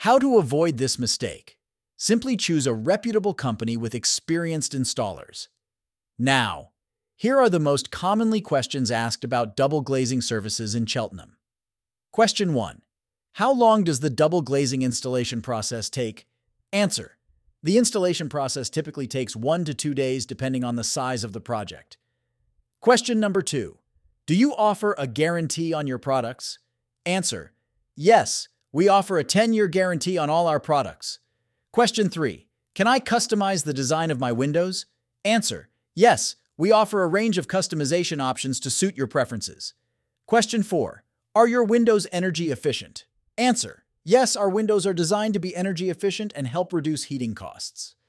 How to avoid this mistake? Simply choose a reputable company with experienced installers. Now, here are the most commonly questions asked about double glazing services in Cheltenham. Question 1. How long does the double glazing installation process take? Answer. The installation process typically takes 1 to 2 days depending on the size of the project. Question number 2. Do you offer a guarantee on your products? Answer. Yes, we offer a 10-year guarantee on all our products. Question 3. Can I customize the design of my windows? Answer. Yes, we offer a range of customization options to suit your preferences. Question 4. Are your windows energy efficient? Answer. Yes, our windows are designed to be energy efficient and help reduce heating costs.